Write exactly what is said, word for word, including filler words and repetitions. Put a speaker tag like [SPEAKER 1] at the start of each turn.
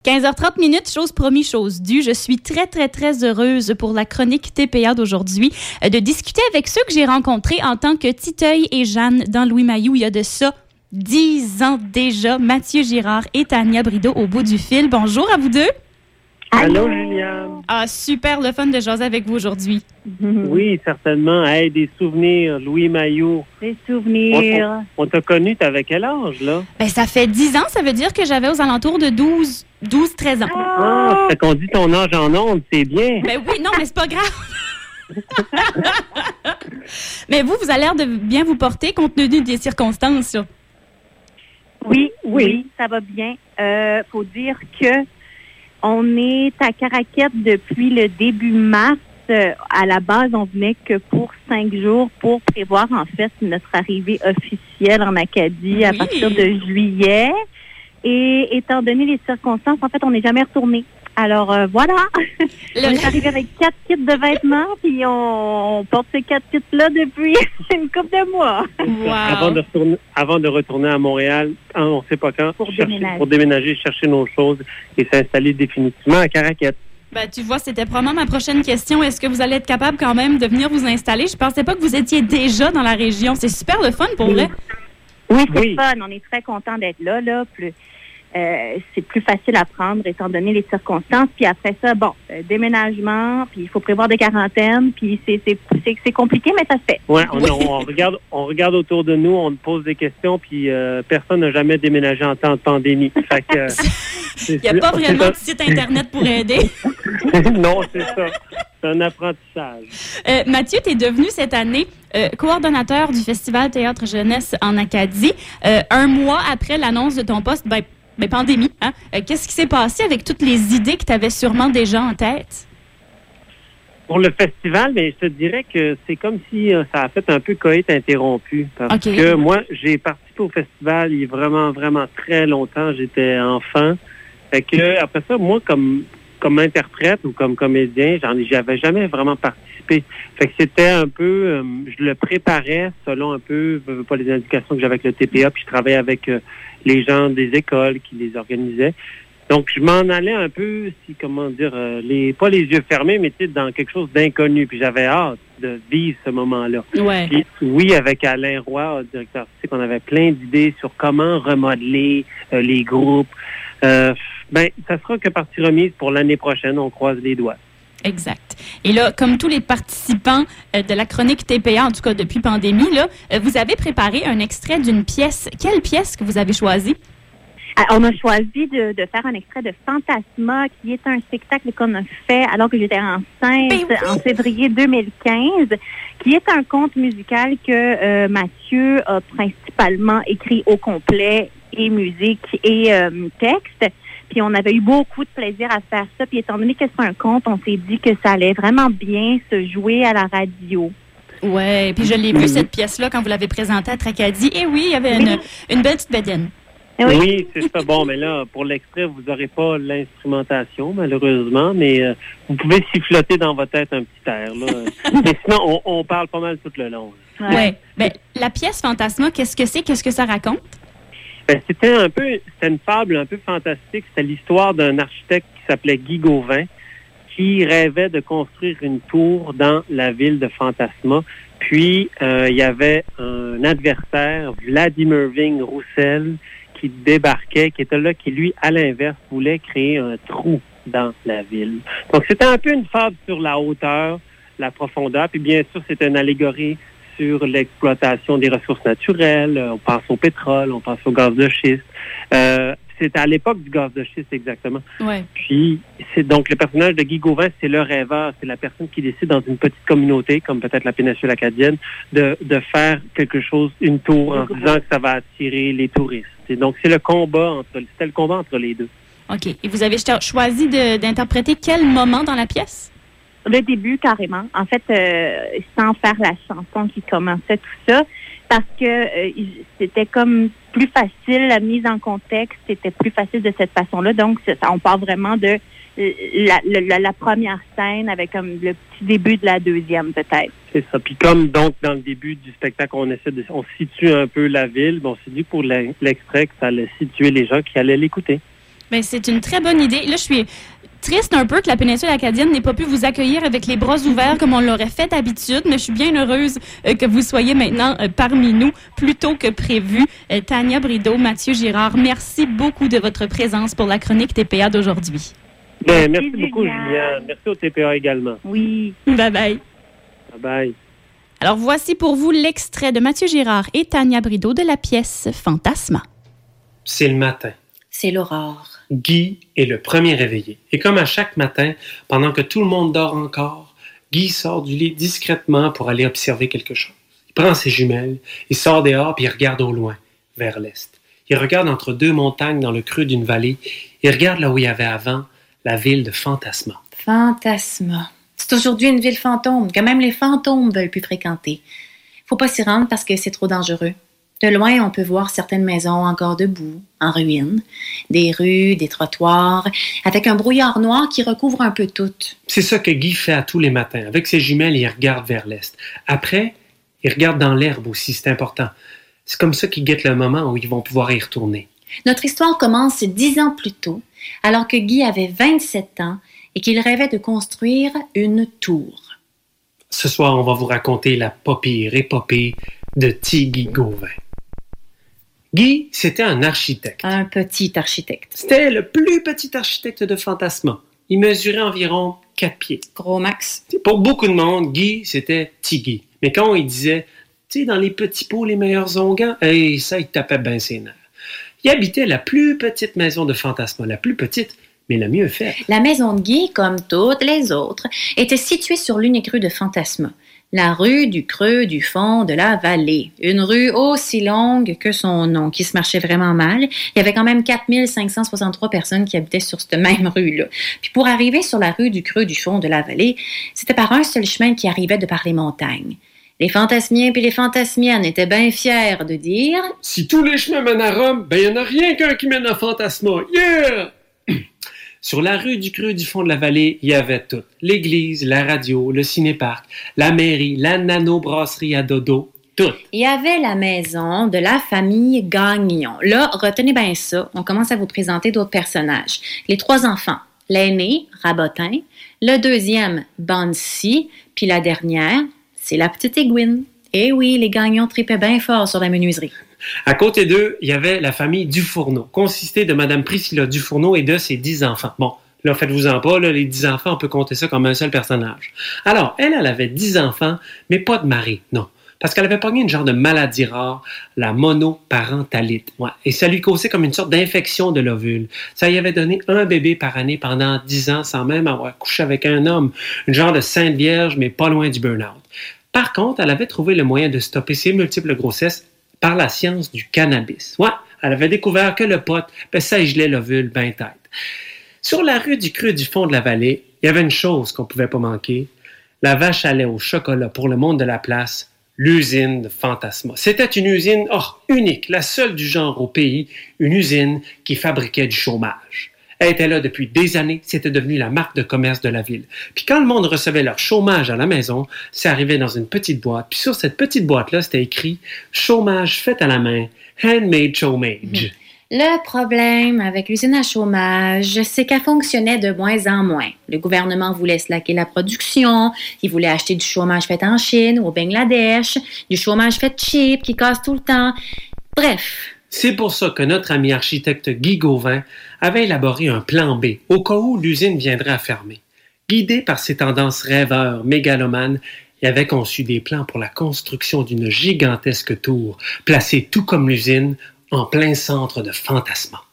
[SPEAKER 1] quinze heures trente minutes, chose promis, chose due. Je suis très, très, très heureuse pour la chronique T P A d'aujourd'hui euh, de discuter avec ceux que j'ai rencontrés en tant que Titeuil et Jeanne dans Louis Mailloux. Il y a de ça dix ans déjà. Mathieu Girard et Tania Brideau au bout du fil. Bonjour à vous deux.
[SPEAKER 2] Allô, Juliane.
[SPEAKER 1] Ah, super le fun de jaser avec vous aujourd'hui.
[SPEAKER 2] Oui, certainement. Hey, des souvenirs, Louis Mailloux.
[SPEAKER 3] Des souvenirs.
[SPEAKER 2] On, on t'a connu, t'avais quel âge, là?
[SPEAKER 1] Ben, ça fait dix ans, ça veut dire que j'avais aux alentours de douze, douze, treize ans.
[SPEAKER 2] Ah, ça qu'on dit ton âge en ondes, c'est bien.
[SPEAKER 1] Ben oui, non, mais c'est pas grave. Mais vous, vous avez l'air de bien vous porter compte tenu des circonstances, là.
[SPEAKER 3] Oui, oui, oui, ça va bien. Euh, faut dire que on est à Caraquette depuis le début mars. Euh, à la base, on venait que pour cinq jours pour prévoir, en fait, notre arrivée officielle en Acadie oui. à partir de juillet. Et étant donné les circonstances, en fait, on n'est jamais retourné. Alors, euh, voilà. Le... On est arrivé avec quatre kits de vêtements, puis on, on porte ces quatre kits-là depuis une couple de mois.
[SPEAKER 1] Wow.
[SPEAKER 2] Avant de retourner, avant de retourner à Montréal, on ne sait pas quand,
[SPEAKER 3] pour,
[SPEAKER 2] chercher,
[SPEAKER 3] déménager.
[SPEAKER 2] pour déménager, chercher nos choses et s'installer définitivement à Caraquette.
[SPEAKER 1] Ben, tu vois, c'était probablement ma prochaine question. Est-ce que vous allez être capable quand même de venir vous installer? Je pensais pas que vous étiez déjà dans la région. C'est super le fun, pour
[SPEAKER 3] oui.
[SPEAKER 1] vrai.
[SPEAKER 3] Oui, c'est
[SPEAKER 2] oui.
[SPEAKER 3] fun. On est très contents d'être là, là. Plus... Euh, c'est plus facile à prendre étant donné les circonstances. Puis après ça, bon, euh, déménagement, puis il faut prévoir des quarantaines, puis c'est, c'est, c'est, c'est compliqué, mais ça se fait.
[SPEAKER 2] Ouais, on, on, on regarde, on regarde autour de nous, on pose des questions, puis euh, personne n'a jamais déménagé en temps de pandémie. Fait que,
[SPEAKER 1] il n'y a pas vraiment de site Internet pour aider.
[SPEAKER 2] Non, c'est ça. C'est un apprentissage.
[SPEAKER 1] Euh, Mathieu, tu es devenu cette année euh, coordonnateur du Festival Théâtre Jeunesse en Acadie. Euh, un mois après l'annonce de ton poste, ben, ben pandémie, hein? Euh, qu'est-ce qui s'est passé avec toutes les idées que tu avais sûrement déjà en tête?
[SPEAKER 2] Pour le festival, ben, je te dirais que c'est comme si euh, ça a fait un peu coït interrompu. Parce okay. que moi, j'ai participé au festival il y a vraiment, vraiment très longtemps. J'étais enfant. Fait que après ça, moi, comme comme interprète ou comme comédien, j'en ai, j'avais jamais vraiment participé. Fait que c'était un peu, euh, je le préparais selon un peu, pas les indications que j'avais avec le T P A, puis je travaillais avec euh, les gens des écoles qui les organisaient. Donc, je m'en allais un peu, si, comment dire, euh, les pas les yeux fermés, mais tu sais, dans quelque chose d'inconnu. Puis j'avais hâte de vivre ce moment-là.
[SPEAKER 1] Ouais.
[SPEAKER 2] Puis, oui, avec Alain Roy, directeur artistique, on avait plein d'idées sur comment remodeler euh, les groupes. Euh, ben, ça sera que partie remise pour l'année prochaine. On croise les doigts.
[SPEAKER 1] Exact. Et là, comme tous les participants euh, de la chronique T P A, en tout cas depuis pandémie, là, euh, vous avez préparé un extrait d'une pièce. Quelle pièce que vous avez choisie?
[SPEAKER 3] On a choisi de, de faire un extrait de Fantasma, qui est un spectacle qu'on a fait alors que j'étais enceinte oui. en février deux mille quinze, qui est un conte musical que euh, Mathieu a principalement écrit au complet, et musique et euh, texte. Puis on avait eu beaucoup de plaisir à faire ça. Puis étant donné que c'est un conte, on s'est dit que ça allait vraiment bien se jouer à la radio.
[SPEAKER 1] Ouais, puis je l'ai vu, cette pièce-là, quand vous l'avez présentée à Tracadie. Et oui, il y avait une, une belle petite bédaine.
[SPEAKER 2] Oui, oui c'est ça. Bon, mais là, pour l'extrait, vous n'aurez pas l'instrumentation, malheureusement, mais euh, vous pouvez siffloter dans votre tête un petit air. Là. Mais sinon, on, on parle pas mal tout le long.
[SPEAKER 1] Oui. Ouais. Ben, la pièce Fantasma, qu'est-ce que c'est? Qu'est-ce que ça raconte?
[SPEAKER 2] Ben, c'était un peu, c'était une fable un peu fantastique. C'était l'histoire d'un architecte qui s'appelait Guy Gauvin, qui rêvait de construire une tour dans la ville de Fantasma. Puis, euh, il y avait un adversaire, Vladimir Ving Roussel, qui débarquait, qui était là, qui, lui, à l'inverse, voulait créer un trou dans la ville. Donc, c'était un peu une fable sur la hauteur, la profondeur, puis bien sûr, c'était une allégorie sur l'exploitation des ressources naturelles. On pense au pétrole, on pense au gaz de schiste. Euh, c'est à l'époque du gaz de schiste, exactement.
[SPEAKER 1] Ouais.
[SPEAKER 2] Puis, c'est donc le personnage de Guy Gauvin, c'est le rêveur, c'est la personne qui décide dans une petite communauté, comme peut-être la péninsule acadienne, de, de faire quelque chose, une tour, en disant que ça va attirer les touristes. Et donc, c'est le combat entre, c'était le combat entre les deux.
[SPEAKER 1] OK. Et vous avez choisi de, d'interpréter quel moment dans la pièce?
[SPEAKER 3] Le début, carrément. En fait, euh, sans faire la chanson qui commençait tout ça, parce que euh, c'était comme plus facile, la mise en contexte, c'était plus facile de cette façon-là. Donc, ça, on part vraiment de la, la, la première scène avec comme le petit début de la deuxième, peut-être.
[SPEAKER 2] C'est ça. Puis comme, donc, dans le début du spectacle, on essaie de, on situe un peu la ville, bon, on s'est dit pour l'extrait que ça allait situer les gens qui allaient l'écouter.
[SPEAKER 1] Ben, c'est une très bonne idée. Là, je suis triste un peu que la péninsule acadienne n'ait pas pu vous accueillir avec les bras ouverts comme on l'aurait fait d'habitude, mais je suis bien heureuse euh, que vous soyez maintenant euh, parmi nous plus tôt que prévu. Euh, Tania Brideau, Mathieu Girard, merci beaucoup de votre présence pour la chronique T P A d'aujourd'hui.
[SPEAKER 2] Ben, merci, merci beaucoup, Julien. Merci au T P A également.
[SPEAKER 3] Oui.
[SPEAKER 1] Bye bye.
[SPEAKER 2] Bye bye.
[SPEAKER 1] Alors, voici pour vous l'extrait de Mathieu Girard et Tania Brideau de la pièce Fantasma.
[SPEAKER 4] C'est le matin.
[SPEAKER 5] C'est l'aurore.
[SPEAKER 4] Guy est le premier réveillé. Et comme à chaque matin, pendant que tout le monde dort encore, Guy sort du lit discrètement pour aller observer quelque chose. Il prend ses jumelles, il sort dehors puis il regarde au loin, vers l'est. Il regarde entre deux montagnes dans le creux d'une vallée. Il regarde là où il y avait avant la ville de Fantasma.
[SPEAKER 5] Fantasma. C'est aujourd'hui une ville fantôme que même les fantômes veulent plus fréquenter. Faut pas s'y rendre parce que c'est trop dangereux. De loin, on peut voir certaines maisons encore debout, en ruine, des rues, des trottoirs, avec un brouillard noir qui recouvre un peu tout.
[SPEAKER 4] C'est ça que Guy fait à tous les matins. Avec ses jumelles, il regarde vers l'est. Après, il regarde dans l'herbe aussi, c'est important. C'est comme ça qu'il guette le moment où ils vont pouvoir y retourner.
[SPEAKER 5] Notre histoire commence dix ans plus tôt, alors que Guy avait vingt-sept ans et qu'il rêvait de construire une tour.
[SPEAKER 4] Ce soir, on va vous raconter la pas pire épopée de Tiggy Gauvin. Guy, c'était un architecte.
[SPEAKER 5] Un petit architecte.
[SPEAKER 4] C'était le plus petit architecte de Fantasma. Il mesurait environ quatre pieds.
[SPEAKER 5] Gros max.
[SPEAKER 4] Pour beaucoup de monde, Guy, c'était Tiggy. Mais quand il disait, tu sais, dans les petits pots, les meilleurs onguents, hey, ça, il tapait bien ses nerfs. Il habitait la plus petite maison de Fantasma, la plus petite, mais la mieux faite.
[SPEAKER 5] La maison de Guy, comme toutes les autres, était située sur l'unique rue de Fantasma. La rue du creux du fond de la vallée. Une rue aussi longue que son nom, qui se marchait vraiment mal. Il y avait quand même quatre mille cinq cent soixante-trois personnes qui habitaient sur cette même rue-là. Puis pour arriver sur la rue du creux du fond de la vallée, c'était par un seul chemin qui arrivait de par les montagnes. Les fantasmiens puis les fantasmiennes étaient bien fiers de dire «
[SPEAKER 4] Si tous les chemins mènent à Rome, ben il n'y en a rien qu'un qui mène à Fantasma. Yeah! » Sur la rue du creux du fond de la vallée, il y avait tout. L'église, la radio, le ciné-parc, la mairie, la nano-brasserie à dodo, tout.
[SPEAKER 5] Il y avait la maison de la famille Gagnon. Là, retenez bien ça, on commence à vous présenter d'autres personnages. Les trois enfants, l'aîné, Rabotin, le deuxième, Bansi, puis la dernière, c'est la petite Aiguine. Eh oui, les Gagnons tripaient bien fort sur la menuiserie.
[SPEAKER 4] À côté d'eux, il y avait la famille Dufourneau, consistée de Mme Priscilla Dufourneau et de ses dix enfants. Bon, là, faites-vous-en pas, là, les dix enfants, on peut compter ça comme un seul personnage. Alors, elle, elle avait dix enfants, mais pas de mari, non. Parce qu'elle avait pogné une genre de maladie rare, la monoparentalite. Ouais. Et ça lui causait comme une sorte d'infection de l'ovule. Ça y avait donné un bébé par année pendant dix ans sans même avoir couché avec un homme. Une genre de sainte vierge, mais pas loin du burn-out. Par contre, elle avait trouvé le moyen de stopper ses multiples grossesses par la science du cannabis. Ouais, elle avait découvert que le pot, ben, ça y gelait l'ovule ben tête. Sur la rue du creux du fond de la vallée, il y avait une chose qu'on pouvait pas manquer. La vache à lait au chocolat pour le monde de la place, l'usine de Fantasma. C'était une usine oh, unique, la seule du genre au pays, une usine qui fabriquait du chômage. Elle était là depuis des années, c'était devenu la marque de commerce de la ville. Puis quand le monde recevait leur chômage à la maison, ça arrivait dans une petite boîte. Puis sur cette petite boîte-là, c'était écrit « Chômage fait à la main, handmade chômage ».
[SPEAKER 5] Le problème avec l'usine à chômage, c'est qu'elle fonctionnait de moins en moins. Le gouvernement voulait slacker la production, il voulait acheter du chômage fait en Chine ou au Bangladesh, du chômage fait cheap qui casse tout le temps. Bref.
[SPEAKER 4] C'est pour ça que notre ami architecte Guy Gauvin avait élaboré un plan B, au cas où l'usine viendrait à fermer. Guidé par ses tendances rêveurs, mégalomanes, il avait conçu des plans pour la construction d'une gigantesque tour, placée tout comme l'usine, en plein centre de Fantasma.